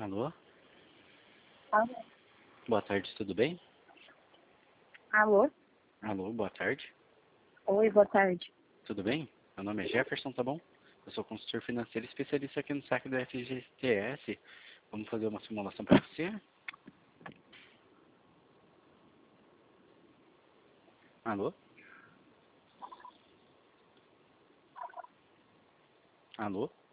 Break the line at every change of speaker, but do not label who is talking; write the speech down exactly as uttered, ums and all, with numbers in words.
Alô?
Alô?
Boa tarde, tudo bem?
Alô?
Alô, boa tarde.
Oi, boa tarde.
Tudo bem? Meu nome é Jefferson, tá bom? Eu sou consultor financeiro especialista aqui no saque da F G T S. Vamos fazer uma simulação para você? Alô? Alô?